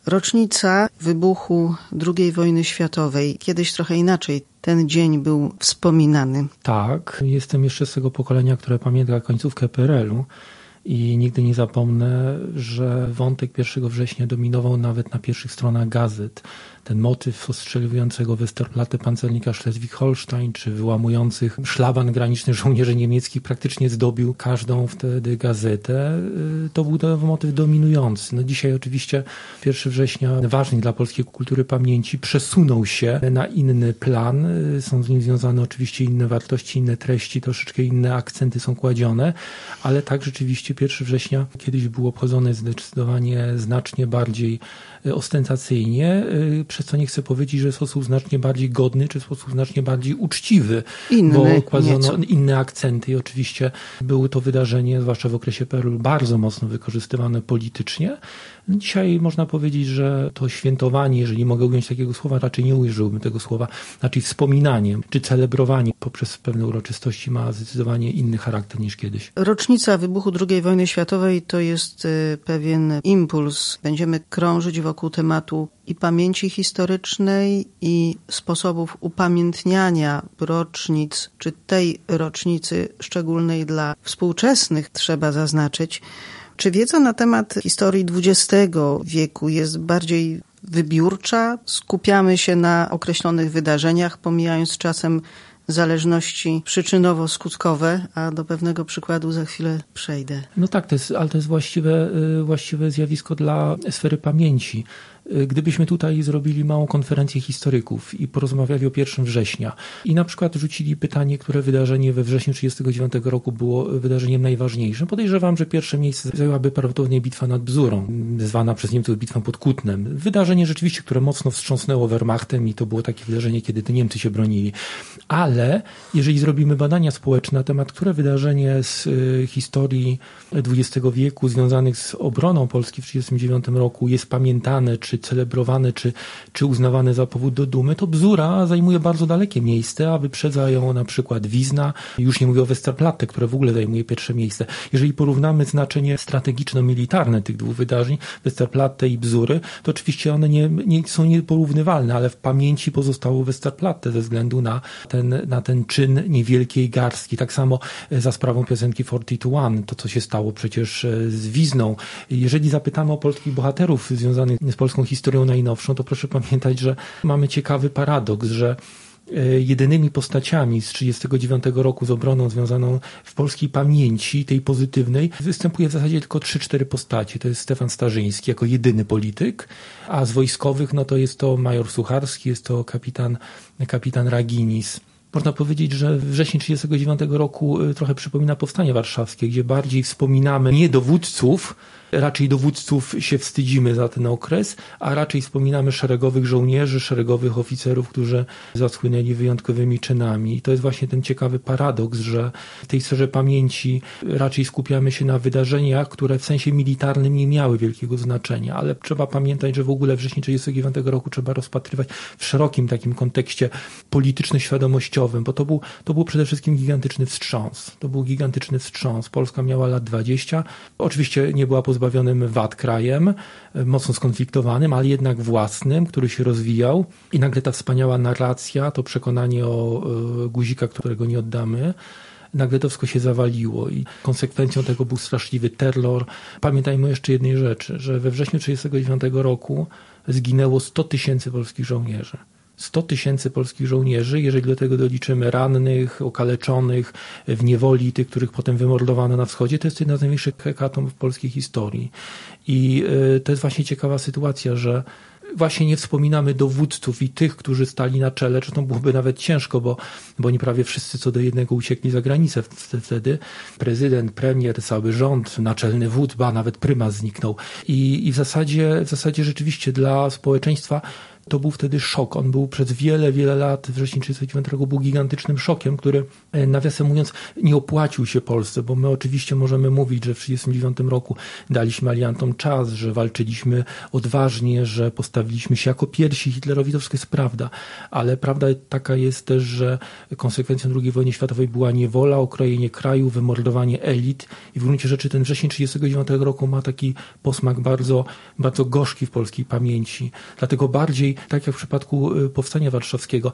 Rocznica wybuchu II wojny światowej. Kiedyś trochę inaczej ten dzień był wspominany. Tak, jestem jeszcze z tego pokolenia, które pamięta końcówkę PRL-u. I nigdy nie zapomnę, że wątek 1 września dominował nawet na pierwszych stronach gazet. Ten motyw ostrzeliwującego Westerplatte pancernika Schleswig-Holstein, czy wyłamujących szlaban graniczny żołnierzy niemieckich praktycznie zdobił każdą wtedy gazetę. To był motyw dominujący. No dzisiaj oczywiście 1 września, ważny dla polskiej kultury pamięci, przesunął się na inny plan. Są z nim związane oczywiście inne wartości, inne treści, troszeczkę inne akcenty są kładzione, ale tak rzeczywiście 1 września kiedyś był obchodzony zdecydowanie znacznie bardziej ostentacyjnie, przez co nie chcę powiedzieć, że w sposób znacznie bardziej godny, czy w sposób znacznie bardziej uczciwy, bo kładzono inne akcenty i oczywiście było to wydarzenie, zwłaszcza w okresie PRL, bardzo mocno wykorzystywane politycznie. Dzisiaj można powiedzieć, że to świętowanie, jeżeli mogę ująć takiego słowa, raczej nie użyłbym tego słowa, znaczy wspominanie czy celebrowanie poprzez pewne uroczystości ma zdecydowanie inny charakter niż kiedyś. Rocznica wybuchu II wojny światowej to jest pewien impuls. Będziemy krążyć wokół tematu i pamięci historycznej, i sposobów upamiętniania rocznic, czy tej rocznicy szczególnej dla współczesnych, trzeba zaznaczyć. Czy wiedza na temat historii XX wieku jest bardziej wybiórcza? Skupiamy się na określonych wydarzeniach, pomijając czasem zależności przyczynowo-skutkowe, a do pewnego przykładu za chwilę przejdę. No tak, ale to jest właściwe zjawisko dla sfery pamięci. Gdybyśmy tutaj zrobili małą konferencję historyków i porozmawiali o 1 września i na przykład rzucili pytanie, które wydarzenie we wrześniu 1939 roku było wydarzeniem najważniejszym, podejrzewam, że pierwsze miejsce zajęłaby prawdopodobnie bitwa nad Bzurą, zwana przez Niemców bitwą pod Kutnem. Wydarzenie rzeczywiście, które mocno wstrząsnęło Wehrmachtem i to było takie wydarzenie, kiedy to Niemcy się bronili. Ale jeżeli zrobimy badania społeczne na temat, które wydarzenie z historii XX wieku związanych z obroną Polski w 1939 roku jest pamiętane, czy celebrowane, czy uznawane za powód do dumy, to Bzura zajmuje bardzo dalekie miejsce, a wyprzedza ją na przykład Wizna. Już nie mówię o Westerplatte, które w ogóle zajmuje pierwsze miejsce. Jeżeli porównamy znaczenie strategiczno-militarne tych dwóch wydarzeń, Westerplatte i Bzury, to oczywiście one nie są nieporównywalne, ale w pamięci pozostało Westerplatte ze względu na ten czyn niewielkiej garstki. Tak samo za sprawą piosenki 42, to co się stało przecież z Wizną. Jeżeli zapytamy o polskich bohaterów związanych z polską historią najnowszą, to proszę pamiętać, że mamy ciekawy paradoks, że jedynymi postaciami z 1939 roku z obroną związaną w polskiej pamięci, tej pozytywnej, występuje w zasadzie tylko 3-4 postacie. To jest Stefan Starzyński jako jedyny polityk, a z wojskowych no to jest to major Sucharski, jest to kapitan Raginis. Można powiedzieć, że wrzesień 1939 roku trochę przypomina powstanie warszawskie, gdzie bardziej wspominamy nie dowódców, raczej dowódców się wstydzimy za ten okres, a raczej wspominamy szeregowych żołnierzy, szeregowych oficerów, którzy zasłynęli wyjątkowymi czynami. I to jest właśnie ten ciekawy paradoks, że w tej sferze pamięci raczej skupiamy się na wydarzeniach, które w sensie militarnym nie miały wielkiego znaczenia, ale trzeba pamiętać, że w ogóle wrzesień 1939 roku trzeba rozpatrywać w szerokim takim kontekście polityczno-świadomościowym, bo to był przede wszystkim gigantyczny wstrząs. To był gigantyczny wstrząs. Polska miała lat 20. Oczywiście nie była pozbawionym wad krajem, mocno skonfliktowanym, ale jednak własnym, który się rozwijał. I nagle ta wspaniała narracja, to przekonanie o guzika, którego nie oddamy, nagle to wszystko się zawaliło i konsekwencją tego był straszliwy terror. Pamiętajmy jeszcze jednej rzeczy, że we wrześniu 1939 roku zginęło 100 000 polskich żołnierzy. 100 000 polskich żołnierzy, jeżeli do tego doliczymy rannych, okaleczonych w niewoli, tych, których potem wymordowano na wschodzie, to jest jedna z największych hekatomb w polskiej historii. I to jest właśnie ciekawa sytuacja, że właśnie nie wspominamy dowódców i tych, którzy stali na czele, zresztą byłoby nawet ciężko, bo oni prawie wszyscy co do jednego uciekli za granicę wtedy. Prezydent, premier, cały rząd, naczelny wódz, nawet prymas zniknął. I w zasadzie rzeczywiście dla społeczeństwa to był wtedy szok. On był przez wiele, wiele lat, wrzesień 1939 był gigantycznym szokiem, który, nawiasem mówiąc, nie opłacił się Polsce, bo my oczywiście możemy mówić, że w 1939 roku daliśmy aliantom czas, że walczyliśmy odważnie, że postawiliśmy się jako pierwsi Hitlerowi, to wszystko jest prawda, ale prawda taka jest też, że konsekwencją II wojny światowej była niewola, okrojenie kraju, wymordowanie elit i w gruncie rzeczy ten wrzesień 1939 roku ma taki posmak bardzo, bardzo gorzki w polskiej pamięci. Dlatego bardziej, tak jak w przypadku Powstania Warszawskiego,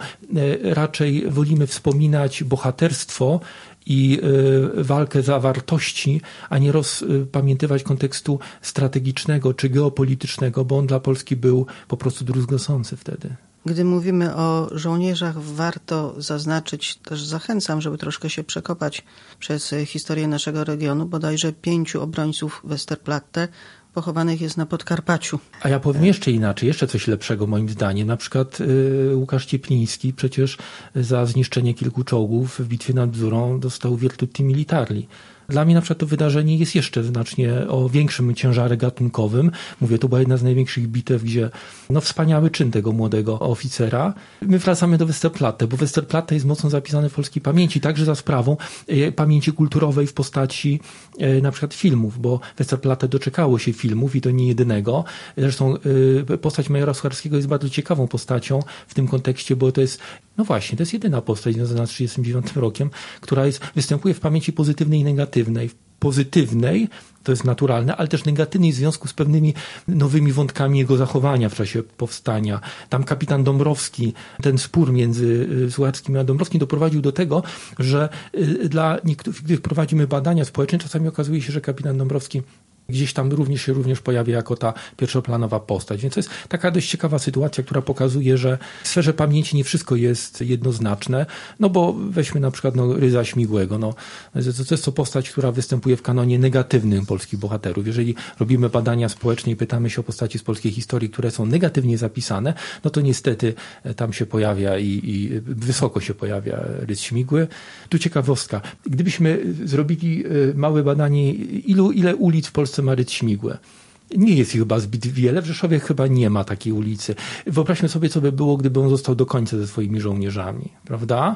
raczej wolimy wspominać bohaterstwo i walkę za wartości, a nie rozpamiętywać kontekstu strategicznego czy geopolitycznego, bo on dla Polski był po prostu druzgocący wtedy. Gdy mówimy o żołnierzach, warto zaznaczyć, też zachęcam, żeby troszkę się przekopać przez historię naszego regionu, bodajże 5 obrońców Westerplatte pochowanych jest na Podkarpaciu. A ja powiem jeszcze inaczej, jeszcze coś lepszego moim zdaniem. Na przykład Łukasz Ciepliński przecież za zniszczenie kilku czołgów w bitwie nad Bzurą dostał Virtuti Militari. Dla mnie na przykład to wydarzenie jest jeszcze znacznie o większym ciężarze gatunkowym. Mówię, to była jedna z największych bitew, gdzie wspaniały czyn tego młodego oficera. My wracamy do Westerplatte, bo Westerplatte jest mocno zapisane w polskiej pamięci, także za sprawą pamięci kulturowej w postaci na przykład filmów, bo Westerplatte doczekało się filmów i to nie jedynego. Zresztą postać majora Sucharskiego jest bardzo ciekawą postacią w tym kontekście, bo to jest, no właśnie, to jest jedyna postać związana z 1939 rokiem, która występuje w pamięci pozytywnej i negatywnej. Pozytywnej, to jest naturalne, ale też negatywnej w związku z pewnymi nowymi wątkami jego zachowania w czasie powstania. Tam kapitan Dąbrowski, ten spór między Sucharskim a Dąbrowskim doprowadził do tego, że dla niektórych, gdy prowadzimy badania społeczne, czasami okazuje się, że kapitan Dąbrowski gdzieś tam również pojawia jako ta pierwszoplanowa postać. Więc to jest taka dość ciekawa sytuacja, która pokazuje, że w sferze pamięci nie wszystko jest jednoznaczne. No bo weźmy na przykład Rydza Śmigłego. To jest to postać, która występuje w kanonie negatywnym polskich bohaterów. Jeżeli robimy badania społeczne i pytamy się o postaci z polskiej historii, które są negatywnie zapisane, no to niestety tam się pojawia i wysoko się pojawia Rydz Śmigły. Tu ciekawostka. Gdybyśmy zrobili małe badanie, ile ulic w Polsce ma Rydz Śmigłę. Nie jest ich chyba zbyt wiele. W Rzeszowie chyba nie ma takiej ulicy. Wyobraźmy sobie, co by było, gdyby on został do końca ze swoimi żołnierzami. Prawda?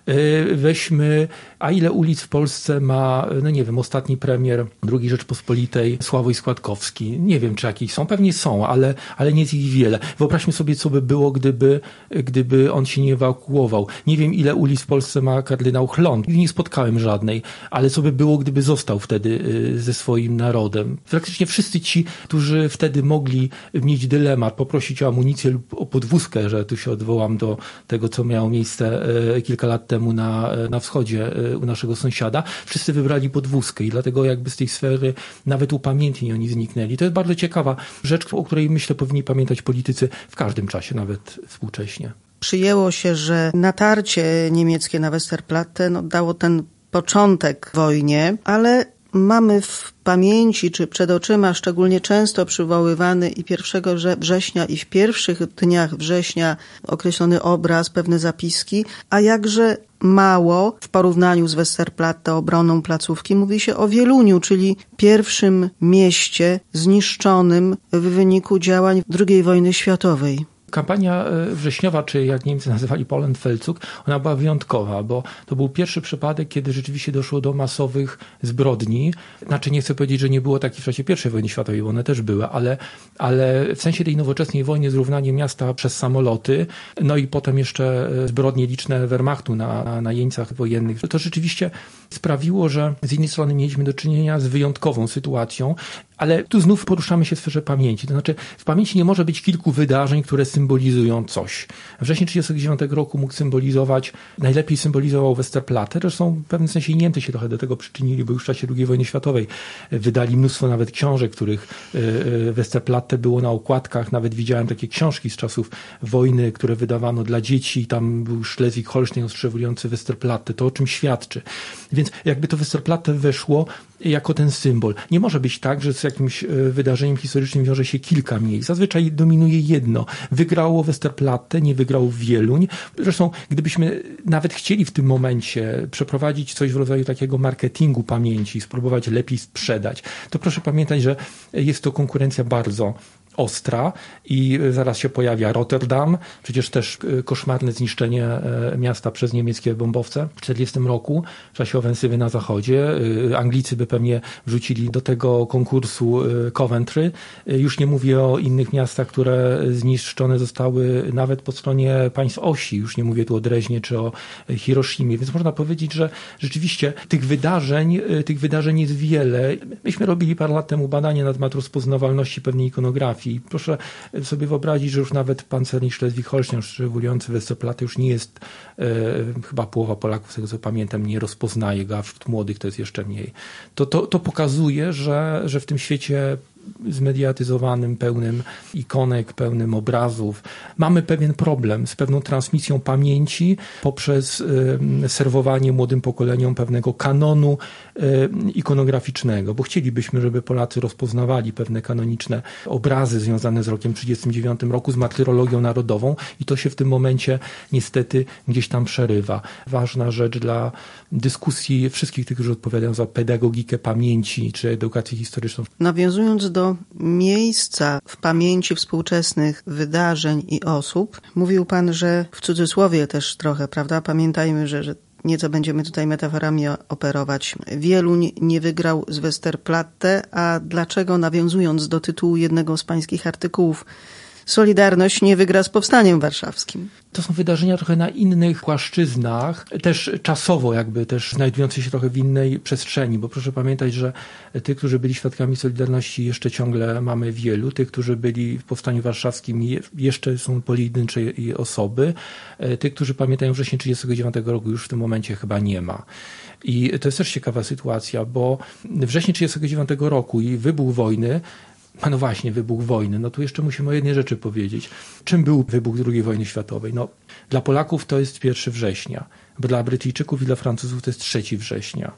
Weźmy, a ile ulic w Polsce ma, ostatni premier II Rzeczpospolitej, Sławoj Składkowski. Nie wiem, czy jakieś są. Pewnie są, ale nie jest ich wiele. Wyobraźmy sobie, co by było, gdyby on się nie ewakuował. Nie wiem, ile ulic w Polsce ma kardynał Chlon. Nie spotkałem żadnej, ale co by było, gdyby został wtedy ze swoim narodem. Praktycznie wszyscy ci, którzy wtedy mogli mieć dylemat, poprosić o amunicję lub o podwózkę, że tu się odwołam do tego, co miało miejsce kilka lat temu na wschodzie u naszego sąsiada, wszyscy wybrali podwózkę i dlatego jakby z tej sfery nawet upamiętnień oni zniknęli. To jest bardzo ciekawa rzecz, o której myślę powinni pamiętać politycy w każdym czasie, nawet współcześnie. Przyjęło się, że natarcie niemieckie na Westerplatte dało ten początek wojnie, ale mamy w pamięci czy przed oczyma szczególnie często przywoływany i 1 września i w pierwszych dniach września określony obraz, pewne zapiski, a jakże mało w porównaniu z Westerplatte, obroną placówki, mówi się o Wieluniu, czyli pierwszym mieście zniszczonym w wyniku działań II wojny światowej. Kampania wrześniowa, czy jak Niemcy nazywali Polenfeldzug, ona była wyjątkowa, bo to był pierwszy przypadek, kiedy rzeczywiście doszło do masowych zbrodni. Znaczy nie chcę powiedzieć, że nie było takich w czasie I wojny światowej, bo one też były, ale w sensie tej nowoczesnej wojny zrównanie miasta przez samoloty, no i potem jeszcze zbrodnie liczne Wehrmachtu na jeńcach wojennych. To rzeczywiście sprawiło, że z jednej strony mieliśmy do czynienia z wyjątkową sytuacją, ale tu znów poruszamy się w sferze pamięci. To znaczy w pamięci nie może być kilku wydarzeń, które symbolizują coś. Wrzesień 1939 roku mógł symbolizować, najlepiej symbolizował Westerplatte. Zresztą w pewnym sensie Niemcy się trochę do tego przyczynili, bo już w czasie II wojny światowej wydali mnóstwo nawet książek, których Westerplatte było na okładkach. Nawet widziałem takie książki z czasów wojny, które wydawano dla dzieci. Tam był Schleswig-Holstein ostrzewujący Westerplatte. To o czym świadczy. Więc jakby to Westerplatte weszło jako ten symbol. Nie może być tak, że z jakimś wydarzeniem historycznym wiąże się kilka miejsc. Zazwyczaj dominuje jedno. Wygrało Westerplatte, nie wygrał Wieluń. Zresztą gdybyśmy nawet chcieli w tym momencie przeprowadzić coś w rodzaju takiego marketingu pamięci, spróbować lepiej sprzedać, to proszę pamiętać, że jest to konkurencja bardzo ostra i zaraz się pojawia Rotterdam, przecież też koszmarne zniszczenie miasta przez niemieckie bombowce w 1940 roku w czasie ofensywy na zachodzie. Anglicy by pewnie wrzucili do tego konkursu Coventry. Już nie mówię o innych miastach, które zniszczone zostały nawet po stronie państw osi. Już nie mówię tu o Dreźnie czy o Hiroshimie, więc można powiedzieć, że rzeczywiście tych wydarzeń jest wiele. Myśmy robili parę lat temu badanie na temat rozpoznawalności pewnej ikonografii. Proszę sobie wyobrazić, że już nawet pancernik Schleswig-Holstein, szczegółujący Westerplatte, już nie jest, chyba połowa Polaków, z tego co pamiętam, nie rozpoznaje go, a wśród młodych to jest jeszcze mniej. To pokazuje, że w tym świecie zmediatyzowanym, pełnym ikonek, pełnym obrazów, mamy pewien problem z pewną transmisją pamięci poprzez serwowanie młodym pokoleniom pewnego kanonu ikonograficznego, bo chcielibyśmy, żeby Polacy rozpoznawali pewne kanoniczne obrazy związane z rokiem 1939 roku, z martyrologią narodową i to się w tym momencie niestety gdzieś tam przerywa. Ważna rzecz dla dyskusji wszystkich tych, którzy odpowiadają za pedagogikę pamięci czy edukację historyczną. Nawiązując do miejsca w pamięci współczesnych wydarzeń i osób, mówił pan, że w cudzysłowie też trochę, prawda? Pamiętajmy, że nieco będziemy tutaj metaforami operować. Wieluń nie wygrał z Westerplatte, a dlaczego, nawiązując do tytułu jednego z pańskich artykułów, Solidarność nie wygra z Powstaniem Warszawskim? To są wydarzenia trochę na innych płaszczyznach, też czasowo jakby też znajdujące się trochę w innej przestrzeni, bo proszę pamiętać, że tych, którzy byli świadkami Solidarności jeszcze ciągle mamy wielu, tych, którzy byli w Powstaniu Warszawskim jeszcze są pojedyncze osoby, tych, którzy pamiętają wrzesień 1939 roku już w tym momencie chyba nie ma. I to jest też ciekawa sytuacja, bo wrzesień 1939 roku i wybuch wojny, no właśnie, wybuch wojny. No tu jeszcze musimy o jednej rzeczy powiedzieć. Czym był wybuch II wojny światowej? No, dla Polaków to jest 1 września. Dla Brytyjczyków i dla Francuzów to jest 3 września.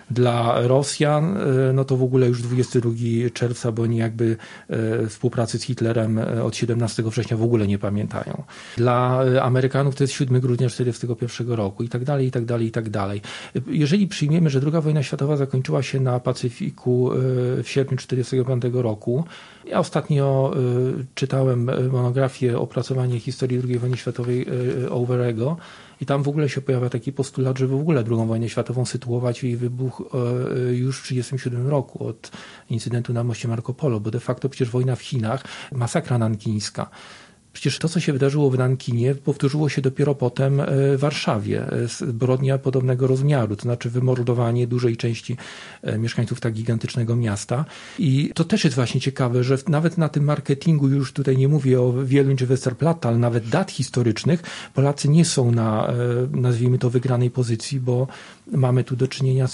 Dla Rosjan no to w ogóle już 22 czerwca, bo oni jakby współpracy z Hitlerem od 17 września w ogóle nie pamiętają. Dla Amerykanów to jest 7 grudnia 1941 roku i tak dalej, i tak dalej, i tak dalej. Jeżeli przyjmiemy, że II wojna światowa zakończyła się na Pacyfiku w sierpniu 1945 roku, ja ostatnio czytałem monografię Opracowanie historii II wojny światowej Overego i tam w ogóle się pojawia taki postulat, żeby w ogóle II wojnę światową sytuować i jej wybuch już w 1937 roku od incydentu na moście Marco Polo, bo de facto przecież wojna w Chinach, masakra nankińska. Przecież to, co się wydarzyło w Nankinie, powtórzyło się dopiero potem w Warszawie. Zbrodnia podobnego rozmiaru, to znaczy wymordowanie dużej części mieszkańców tak gigantycznego miasta. I to też jest właśnie ciekawe, że nawet na tym marketingu, już tutaj nie mówię o Wieluń czy Westerplatte, ale nawet dat historycznych, Polacy nie są na, nazwijmy to, wygranej pozycji, bo mamy tu do czynienia z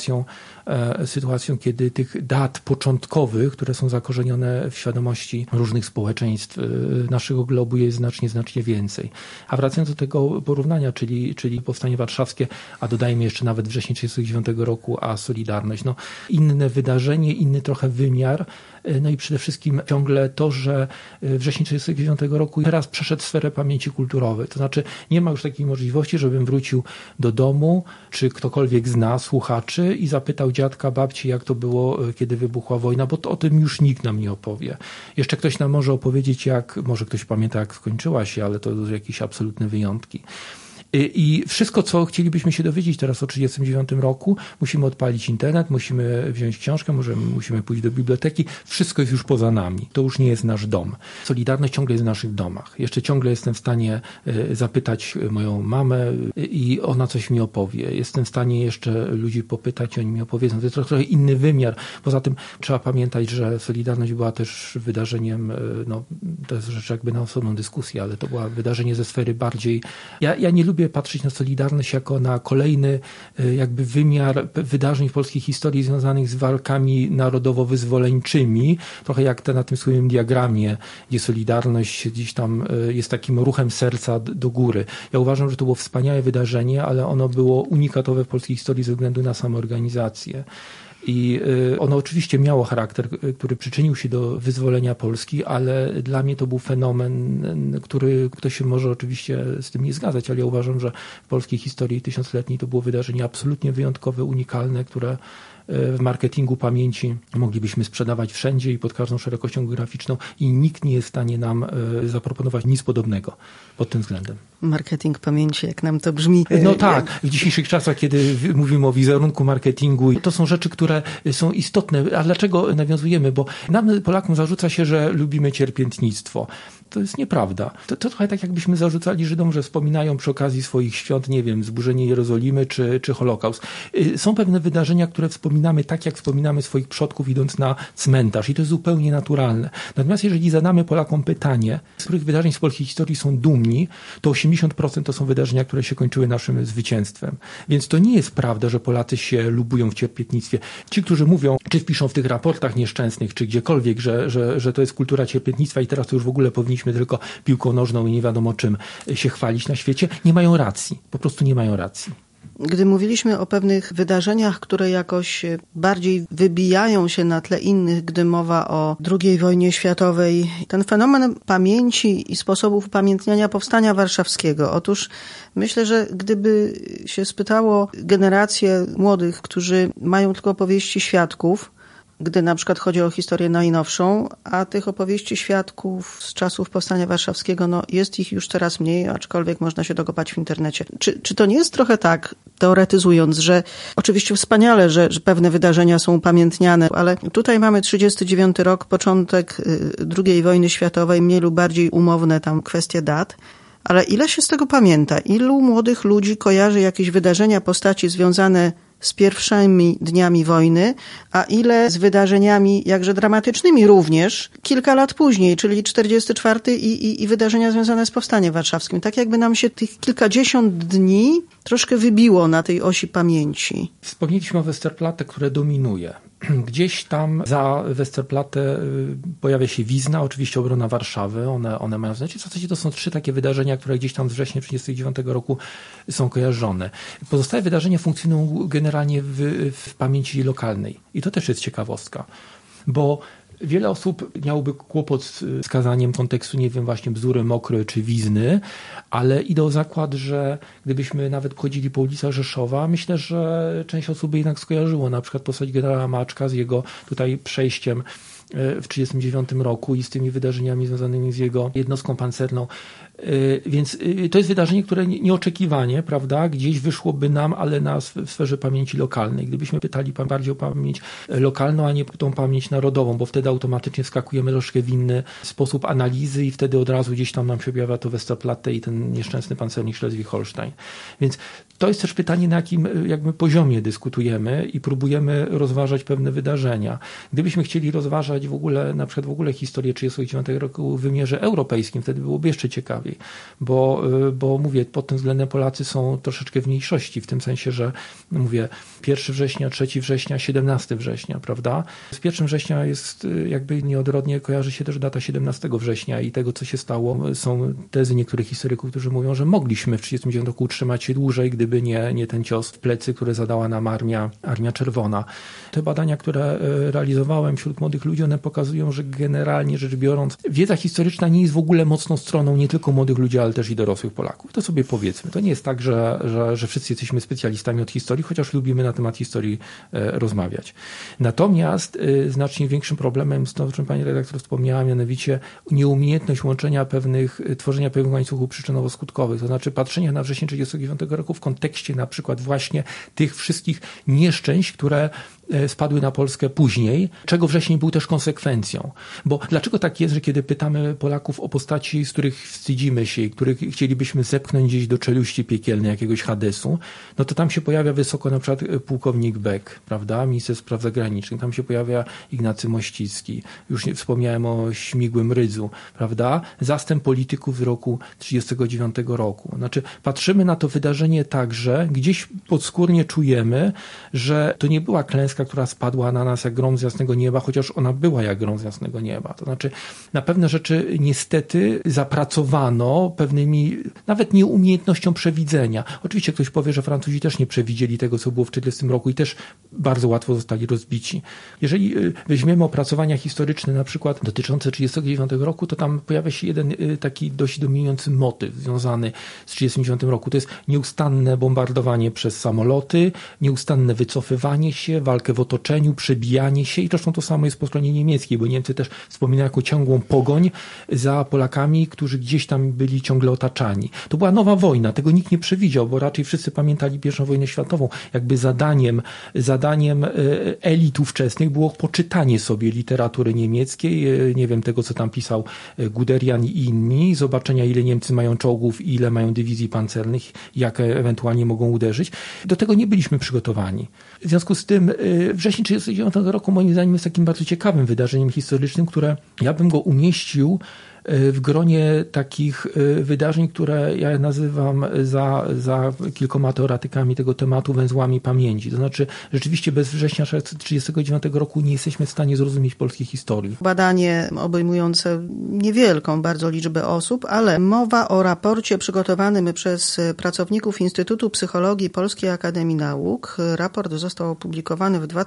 sytuacją, kiedy tych dat początkowych, które są zakorzenione w świadomości różnych społeczeństw naszego globu jest znacznie więcej. A wracając do tego porównania, czyli Powstanie Warszawskie, a dodajmy jeszcze nawet wrzesień 1939 roku, a Solidarność, no inne wydarzenie, inny trochę wymiar, no i przede wszystkim ciągle to, że wrzesień 1939 roku teraz przeszedł w sferę pamięci kulturowej. To znaczy nie ma już takiej możliwości, żebym wrócił do domu, czy ktokolwiek z nas, słuchaczy, i zapytał dziadka, babci, jak to było, kiedy wybuchła wojna, bo to o tym już nikt nam nie opowie. Jeszcze ktoś nam może opowiedzieć, może ktoś pamięta, jak skończyła się, ale to jakieś absolutne wyjątki. I wszystko, co chcielibyśmy się dowiedzieć teraz o 1939 roku, musimy odpalić internet, musimy wziąć książkę, musimy pójść do biblioteki. Wszystko jest już poza nami. To już nie jest nasz dom. Solidarność ciągle jest w naszych domach. Jeszcze ciągle jestem w stanie zapytać moją mamę i ona coś mi opowie. Jestem w stanie jeszcze ludzi popytać, oni mi opowiedzą. To jest trochę inny wymiar. Poza tym trzeba pamiętać, że Solidarność była też wydarzeniem, no to jest rzecz jakby na osobną dyskusję, ale to było wydarzenie ze sfery bardziej... Ja nie lubię patrzeć na Solidarność jako na kolejny jakby wymiar wydarzeń w polskiej historii związanych z walkami narodowo-wyzwoleńczymi. Trochę jak na tym słynnym diagramie, gdzie Solidarność gdzieś tam jest takim ruchem serca do góry. Ja uważam, że to było wspaniałe wydarzenie, ale ono było unikatowe w polskiej historii ze względu na samoorganizację. I ono oczywiście miało charakter, który przyczynił się do wyzwolenia Polski, ale dla mnie to był fenomen, który ktoś się może oczywiście z tym nie zgadzać, ale ja uważam, że w polskiej historii tysiącletniej to było wydarzenie absolutnie wyjątkowe, unikalne, które w marketingu pamięci moglibyśmy sprzedawać wszędzie i pod każdą szerokością geograficzną i nikt nie jest w stanie nam zaproponować nic podobnego pod tym względem. Marketing pamięci, jak nam to brzmi. No tak, w dzisiejszych czasach, kiedy mówimy o wizerunku marketingu, to są rzeczy, które są istotne. A dlaczego nawiązujemy? Bo nam, Polakom, zarzuca się, że lubimy cierpiętnictwo. To jest nieprawda. To trochę tak, jakbyśmy zarzucali Żydom, że wspominają przy okazji swoich świąt, nie wiem, zburzenie Jerozolimy czy Holokaust. Są pewne wydarzenia, które wspominamy tak, jak wspominamy swoich przodków, idąc na cmentarz. I to jest zupełnie naturalne. Natomiast jeżeli zadamy Polakom pytanie, z których wydarzeń z polskiej historii są dumni, to 80% to są wydarzenia, które się kończyły naszym zwycięstwem. Więc to nie jest prawda, że Polacy się lubują w cierpiętnictwie. Ci, którzy mówią, czy wpiszą w tych raportach nieszczęsnych, czy gdziekolwiek, że to jest kultura cierpiętnictwa i teraz to już w ogóle powinniśmy tylko piłką nożną i nie wiadomo czym się chwalić na świecie, nie mają racji. Po prostu nie mają racji. Gdy mówiliśmy o pewnych wydarzeniach, które jakoś bardziej wybijają się na tle innych, gdy mowa o II wojnie światowej, ten fenomen pamięci i sposobów upamiętniania Powstania Warszawskiego. Otóż myślę, że gdyby się spytało generację młodych, którzy mają tylko opowieści świadków, gdy na przykład chodzi o historię najnowszą, a tych opowieści świadków z czasów Powstania Warszawskiego, jest ich już coraz mniej, aczkolwiek można się dokopać w internecie. Czy to nie jest trochę tak, teoretyzując, że oczywiście wspaniale, że pewne wydarzenia są upamiętniane, ale tutaj mamy 39 rok, początek II wojny światowej, mniej lub bardziej umowne tam kwestie dat, ale ile się z tego pamięta? Ilu młodych ludzi kojarzy jakieś wydarzenia, postaci związane z pierwszymi dniami wojny, a ile z wydarzeniami jakże dramatycznymi również kilka lat później, czyli 44 i wydarzenia związane z Powstaniem Warszawskim. Tak jakby nam się tych kilkadziesiąt dni troszkę wybiło na tej osi pamięci. Wspomnieliśmy o Westerplatte, które dominuje. Gdzieś tam za Westerplatte pojawia się Wizna, oczywiście obrona Warszawy, one mają znaczenie. W zasadzie to są 3 takie wydarzenia, które gdzieś tam z września 1939 roku są kojarzone. Pozostałe wydarzenia funkcjonują generalnie w pamięci lokalnej. I to też jest ciekawostka, bo wiele osób miałoby kłopot z wskazaniem kontekstu, nie wiem, właśnie Bzdury, Mokry czy Wizny, ale idę o zakład, że gdybyśmy nawet chodzili po ulicach Rzeszowa, myślę, że część osób by jednak skojarzyło na przykład postać generała Maczka z jego tutaj przejściem w 1939 roku i z tymi wydarzeniami związanymi z jego jednostką pancerną. Więc to jest wydarzenie, które nieoczekiwanie, prawda, gdzieś wyszłoby nam, ale w sferze pamięci lokalnej. Gdybyśmy pytali bardziej o pamięć lokalną, a nie tą pamięć narodową, bo wtedy automatycznie wskakujemy troszkę w inny sposób analizy i wtedy od razu gdzieś tam nam się objawia to Westerplatte i ten nieszczęsny pancernik Schleswig-Holstein. Więc to jest też pytanie, na jakim jakby poziomie dyskutujemy i próbujemy rozważać pewne wydarzenia. Gdybyśmy chcieli rozważać w ogóle historię 1939 roku w wymiarze europejskim, wtedy byłoby jeszcze ciekawiej, bo mówię, pod tym względem Polacy są troszeczkę w mniejszości, w tym sensie, że mówię 1 września, 3 września, 17 września, prawda? Z 1 września jest jakby nieodrodnie kojarzy się też data 17 września i tego, co się stało. Są tezy niektórych historyków, którzy mówią, że mogliśmy w 1939 roku utrzymać się dłużej, gdyby nie ten cios w plecy, który zadała nam Armia Czerwona. Te badania, które realizowałem wśród młodych ludzi, one pokazują, że generalnie rzecz biorąc, wiedza historyczna nie jest w ogóle mocną stroną nie tylko młodych ludzi, ale też i dorosłych Polaków. To sobie powiedzmy. To nie jest tak, że wszyscy jesteśmy specjalistami od historii, chociaż lubimy na temat historii rozmawiać. Natomiast znacznie większym problemem jest to, o czym pani redaktor wspomniała, mianowicie nieumiejętność tworzenia pewnych łańcuchów przyczynowo-skutkowych. To znaczy patrzenia na wrzesień 1939 roku w kontekście na przykład właśnie tych wszystkich nieszczęść, które spadły na Polskę później, czego wrzesień był też konsekwencją. Bo dlaczego tak jest, że kiedy pytamy Polaków o postaci, z których wstydzimy się i których chcielibyśmy zepchnąć gdzieś do czeluści piekielnej jakiegoś Hadesu, no to tam się pojawia wysoko na przykład pułkownik Beck, prawda, minister spraw zagranicznych, tam się pojawia Ignacy Mościcki, już wspomniałem o Śmigłym Rydzu, prawda, zastęp polityków z roku 1939 roku. Znaczy patrzymy na to wydarzenie tak, że gdzieś podskórnie czujemy, że to nie była klęska, która spadła na nas jak grom z jasnego nieba, chociaż ona była jak grom z jasnego nieba. To znaczy na pewne rzeczy niestety zapracowano pewnymi, nawet nieumiejętnością przewidzenia. Oczywiście ktoś powie, że Francuzi też nie przewidzieli tego, co było w 1940 roku i też bardzo łatwo zostali rozbici. Jeżeli weźmiemy opracowania historyczne, na przykład dotyczące 1939 roku, to tam pojawia się jeden taki dość dominujący motyw związany z 1939 roku. To jest nieustanne bombardowanie przez samoloty, nieustanne wycofywanie się, walka walkę w otoczeniu, przebijanie się i zresztą to samo jest po stronie niemieckiej, bo Niemcy też wspominają jako ciągłą pogoń za Polakami, którzy gdzieś tam byli ciągle otaczani. To była nowa wojna, tego nikt nie przewidział, bo raczej wszyscy pamiętali I wojnę światową. Jakby zadaniem elit ówczesnych było poczytanie sobie literatury niemieckiej, nie wiem, tego co tam pisał Guderian i inni, zobaczenia ile Niemcy mają czołgów, ile mają dywizji pancernych, jak ewentualnie mogą uderzyć. Do tego nie byliśmy przygotowani. W związku z tym wrzesień 1939 roku moim zdaniem jest takim bardzo ciekawym wydarzeniem historycznym, które ja bym go umieścił w gronie takich wydarzeń, które ja nazywam za kilkoma teoretykami tego tematu węzłami pamięci. To znaczy rzeczywiście bez września 1939 roku nie jesteśmy w stanie zrozumieć polskiej historii. Badanie obejmujące niewielką bardzo liczbę osób, ale mowa o raporcie przygotowanym przez pracowników Instytutu Psychologii Polskiej Akademii Nauk. Raport został opublikowany w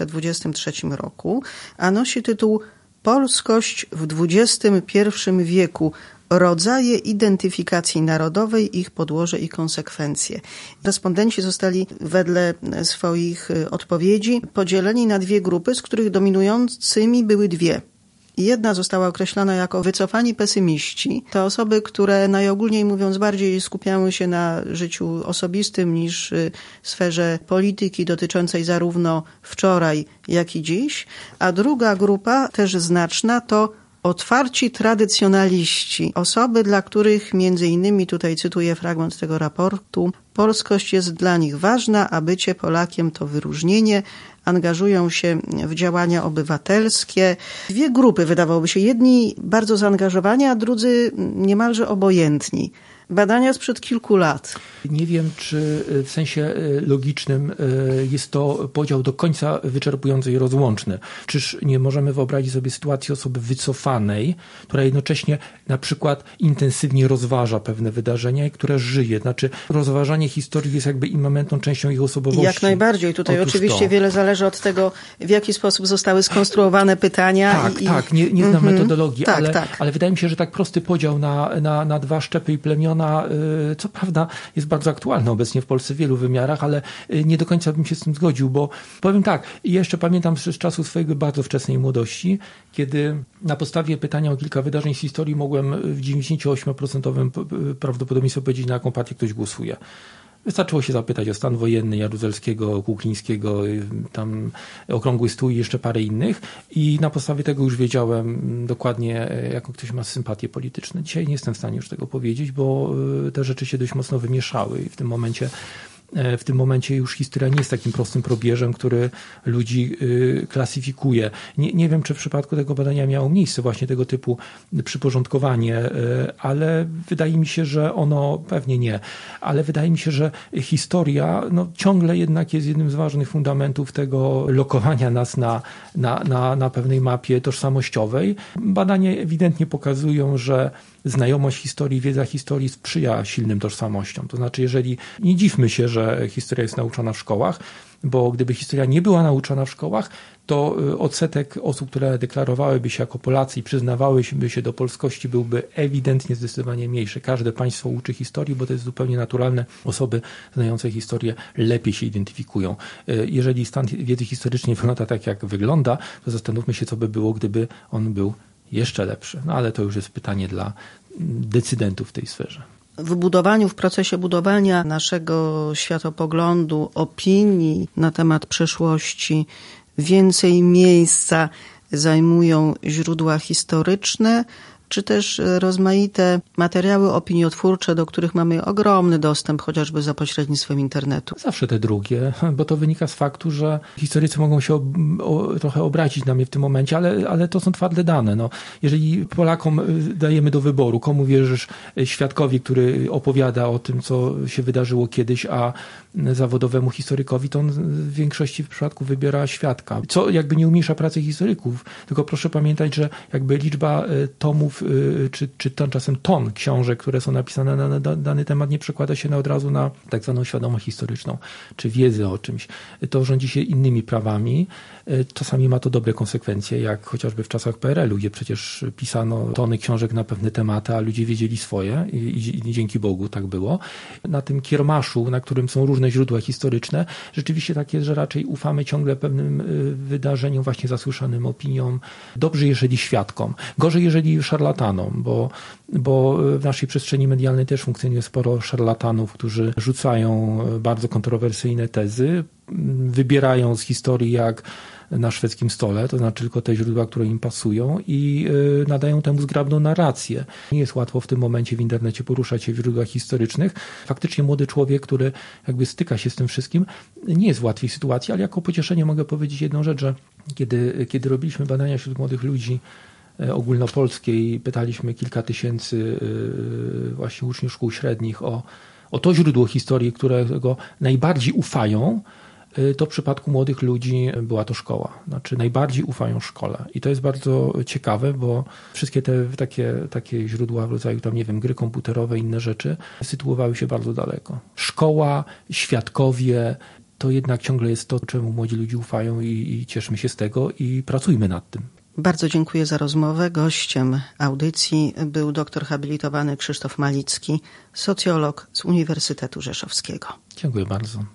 2023 roku, a nosi tytuł Polskość w XXI wieku. Rodzaje identyfikacji narodowej, ich podłoże i konsekwencje. Respondenci zostali wedle swoich odpowiedzi podzieleni na dwie grupy, z których dominującymi były dwie. Jedna została określona jako wycofani pesymiści. To osoby, które najogólniej mówiąc bardziej skupiały się na życiu osobistym niż sferze polityki dotyczącej zarówno wczoraj, jak i dziś. A druga grupa, też znaczna, to otwarci tradycjonaliści. Osoby, dla których między innymi, tutaj cytuję fragment tego raportu, polskość jest dla nich ważna, a bycie Polakiem to wyróżnienie. Angażują się w działania obywatelskie. Dwie grupy, wydawałoby się, jedni bardzo zaangażowani, a drudzy niemalże obojętni. Badania sprzed kilku lat. Nie wiem, czy w sensie logicznym jest to podział do końca wyczerpujący i rozłączny. Czyż nie możemy wyobrazić sobie sytuacji osoby wycofanej, która jednocześnie na przykład intensywnie rozważa pewne wydarzenia i która żyje. Znaczy rozważanie historii jest jakby immamentną częścią ich osobowości. Jak najbardziej. Tutaj oczywiście wiele zależy od tego, w jaki sposób zostały skonstruowane pytania. Tak. Nie znam metodologii, ale wydaje mi się, że tak prosty podział na dwa szczepy i plemiona, co prawda jest bardzo aktualne obecnie w Polsce w wielu wymiarach, ale nie do końca bym się z tym zgodził, bo powiem tak, jeszcze pamiętam z czasu swojej bardzo wczesnej młodości, kiedy na podstawie pytania o kilka wydarzeń z historii mogłem w 98% prawdopodobieństwie powiedzieć, na jaką partię ktoś głosuje. Wystarczyło się zapytać o stan wojenny Jaruzelskiego, Kuklińskiego, tam Okrągły Stół i jeszcze parę innych i na podstawie tego już wiedziałem dokładnie, jaką ktoś ma sympatię polityczne. Dzisiaj nie jestem w stanie już tego powiedzieć, bo te rzeczy się dość mocno wymieszały i w tym momencie już historia nie jest takim prostym probierzem, który ludzi klasyfikuje. Nie wiem, czy w przypadku tego badania miało miejsce właśnie tego typu przyporządkowanie, ale wydaje mi się, że pewnie nie, ale wydaje mi się, że historia ciągle jednak jest jednym z ważnych fundamentów tego lokowania nas na pewnej mapie tożsamościowej. Badania ewidentnie pokazują, że znajomość historii, wiedza historii sprzyja silnym tożsamościom. To znaczy, jeżeli nie dziwmy się, że historia jest nauczana w szkołach, bo gdyby historia nie była nauczana w szkołach, to odsetek osób, które deklarowałyby się jako Polacy i przyznawałyby się do polskości, byłby ewidentnie zdecydowanie mniejszy. Każde państwo uczy historii, bo to jest zupełnie naturalne. Osoby znające historię lepiej się identyfikują. Jeżeli stan wiedzy historycznej wygląda tak, jak wygląda, to zastanówmy się, co by było, gdyby on był jeszcze lepszy. Ale to już jest pytanie dla decydentów w tej sferze. W procesie budowania naszego światopoglądu, opinii na temat przeszłości więcej miejsca zajmują źródła historyczne, czy też rozmaite materiały opiniotwórcze, do których mamy ogromny dostęp, chociażby za pośrednictwem internetu. Zawsze te drugie, bo to wynika z faktu, że historycy mogą się trochę obrazić na mnie w tym momencie, ale to są twarde dane. Jeżeli Polakom dajemy do wyboru, komu wierzysz, świadkowi, który opowiada o tym, co się wydarzyło kiedyś, a zawodowemu historykowi, to on w większości przypadków wybiera świadka. Co jakby nie umniejsza pracy historyków, tylko proszę pamiętać, że jakby liczba tomów czy czasem ton książek, które są napisane na dany temat, nie przekłada się od razu na tak zwaną świadomość historyczną, czy wiedzę o czymś. To rządzi się innymi prawami. Czasami ma to dobre konsekwencje, jak chociażby w czasach PRL-u, gdzie przecież pisano tony książek na pewne tematy, a ludzie wiedzieli swoje i dzięki Bogu tak było. Na tym kiermaszu, na którym są różne źródła historyczne, rzeczywiście tak jest, że raczej ufamy ciągle pewnym wydarzeniom, właśnie zasłyszanym opiniom. Dobrze, jeżeli świadkom. Gorzej, jeżeli szarlatanom, bo w naszej przestrzeni medialnej też funkcjonuje sporo szarlatanów, którzy rzucają bardzo kontrowersyjne tezy, wybierają z historii jak na szwedzkim stole, to znaczy tylko te źródła, które im pasują i nadają temu zgrabną narrację. Nie jest łatwo w tym momencie w internecie poruszać się w źródłach historycznych. Faktycznie młody człowiek, który jakby styka się z tym wszystkim, nie jest w łatwej sytuacji, ale jako pocieszenie mogę powiedzieć jedną rzecz, że kiedy robiliśmy badania wśród młodych ludzi ogólnopolskie i pytaliśmy kilka tysięcy właśnie uczniów szkół średnich o to źródło historii, którego najbardziej ufają, to w przypadku młodych ludzi była to szkoła. Znaczy najbardziej ufają szkole. I to jest bardzo ciekawe, bo wszystkie te takie źródła w rodzaju tam, nie wiem, gry komputerowe, inne rzeczy sytuowały się bardzo daleko. Szkoła, świadkowie, to jednak ciągle jest to, czemu młodzi ludzie ufają i cieszmy się z tego i pracujmy nad tym. Bardzo dziękuję za rozmowę. Gościem audycji był doktor habilitowany Krzysztof Malicki, socjolog z Uniwersytetu Rzeszowskiego. Dziękuję bardzo.